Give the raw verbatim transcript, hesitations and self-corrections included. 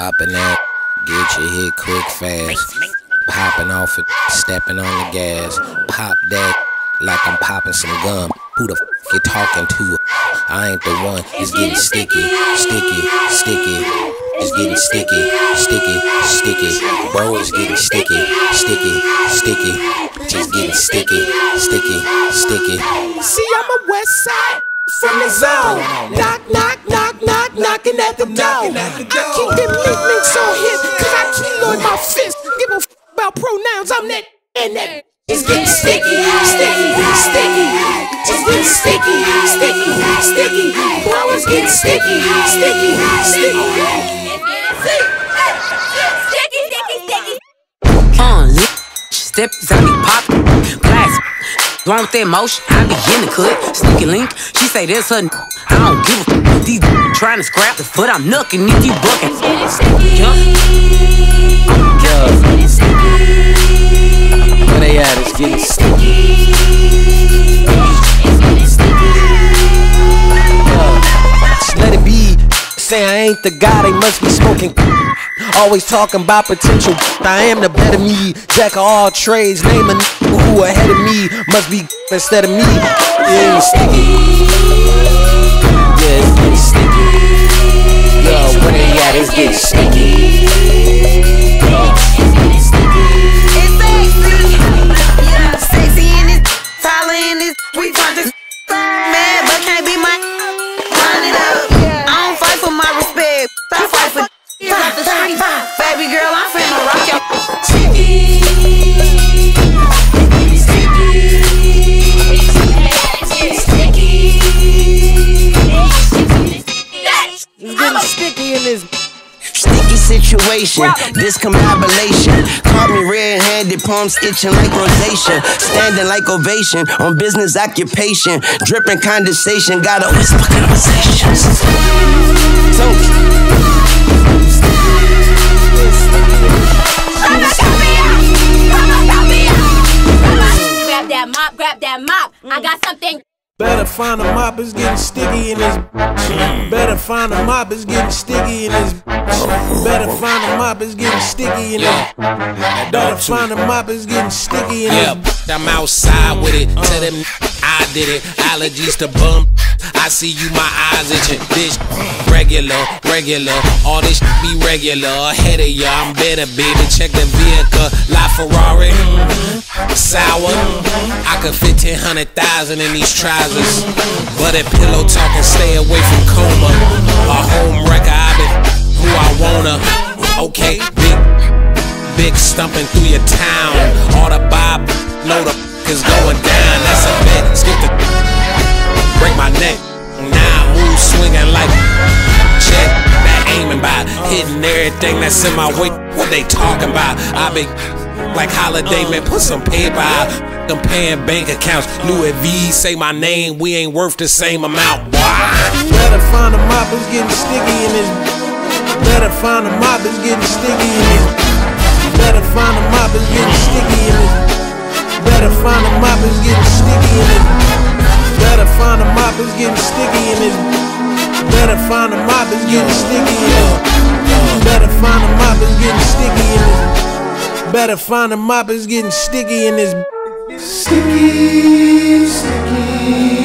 Popping that, get your hit quick fast. Popping off it, stepping on the gas. Pop that like I'm popping some gum. Who the f you talking to? I ain't the one. It's getting sticky, sticky, sticky. It's getting sticky, sticky, sticky. Bro, it's getting sticky, sticky, sticky. Just getting sticky, sticky, sticky. See, I'm a west side from the zone. Knock, knock, knock, knock, knocking at the door. I keep them link links on hit, cause I keloid my fist. Give a f about pronouns, I'm that and that. It's getting sticky, sticky, sticky. It's getting sticky, sticky, sticky. Bro, it's getting sticky, sticky, sticky. Sticky, sticky, sticky. Uh, step, zombie pop, glass. Wrong with that motion, I be in the cut. Sneaky link, she say that's her. I don't give a f. These trying to scrap the foot, I'm knucking if you bucking. Where they at? It's getting sticky. Just let it be. Say I ain't the guy, they must be smoking. Always talking about potential. I am the better me. Jack of all trades. Name a n who ahead of me. Must be instead of me. Yeah, it's sticky. Yeah, it's getting sticky. Yo, where they at? It's getting sticky. We talk this mad, but can't be my run it up. I don't fight for my respect. I fight for the street. Baby girl, I'm finna rock your sticky. It's getting sticky in this sticky situation, discombobulation. Caught me red-handed, palms itching like rosacea. Standing like ovation on business occupation. Dripping condensation, got a whisper conversations. So Grab that mop, grab that mop. I got something. Better find a mop, it's getting sticky in this. Better find a mop, it's getting sticky in this. Better find a mop, it's getting sticky in this. Better find a mop, it's getting sticky in this. Yeah, I'm outside with it. Tell them I did it. Allergies to bum. I see you, my eyes itching. This regular, regular. All this be regular. Ahead of ya, I'm better, baby. Check the vehicle. La Ferrari, sour. I could fit ten hundred thousand in these trousers. But that pillow talking, stay away from coma. A home wrecker, I been who I wanna. Okay, big, big stumping through your town. All the bob, know the is going down. That's a bet. Skip the break my neck. Now I move swinging like check. That aiming by hitting everything that's in my way. What they talking about? I be like Holiday, man. Put some paper out. I'm paying bank accounts. Louis V say my name. We ain't worth the same amount. Better find a mop, it's getting sticky in this. Better find a mop, it's getting sticky in this. Better find a mop, it's getting sticky in this. Better find a mop, it's getting sticky in it. Better find a mop, it's getting sticky in it. Better find a mop, it's getting sticky in it. Better find a mop, it's getting sticky in it. Better find a mop, it's getting sticky in this. Sticky, sticky.